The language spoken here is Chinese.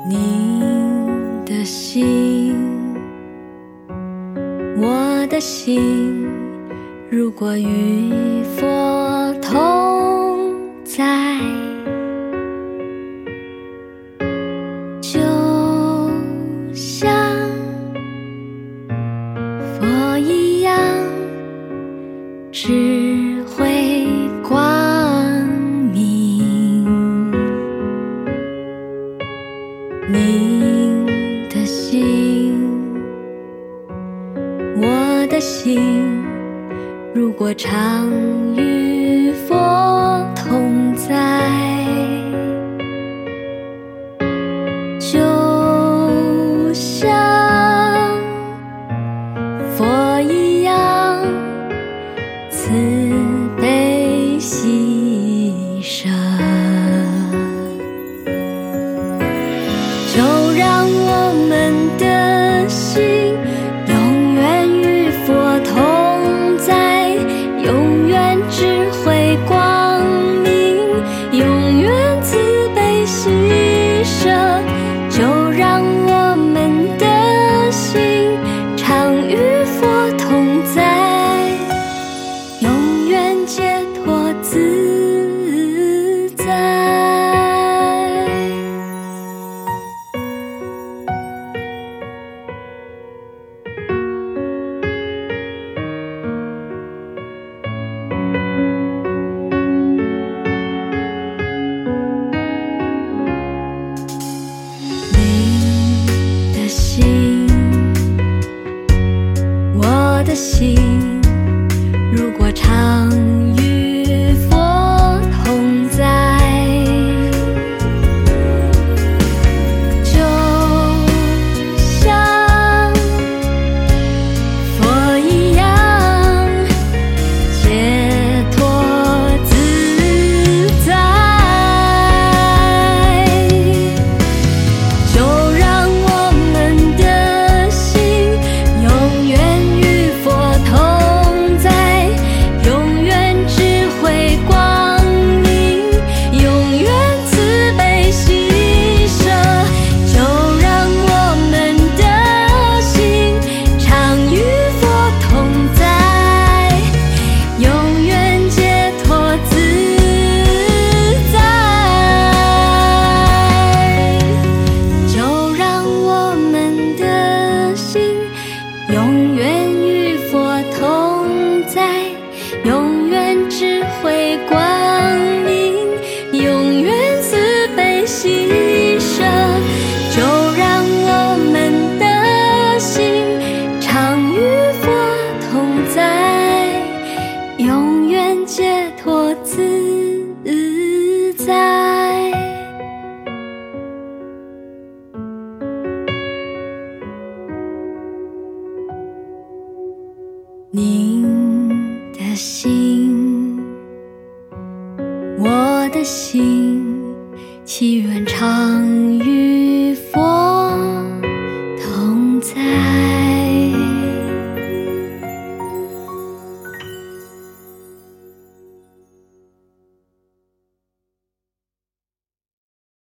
您的心，我的心，如果与佛同在，就像佛一样，智慧光明。您的心，我的心，如果常与佛同在，就像佛一样慈悲喜舍。就让我们的心永远与佛同在，永远智慧光明，永远慈悲喜舍。就让我们的心常与佛同在，永远解脱自在。我的心，如果常与佛同在，就像佛一样解脱自在。就让我们的心永远与佛同在，永远智慧光明，永远慈悲喜舍。就让我们的心常与佛同在，永远解脱自在。就让我们的心永远与佛同在，永远智慧光明，永远慈悲喜舍。就让我们的心常与佛同在，永远解脱自在。您的心，我的心，祈愿常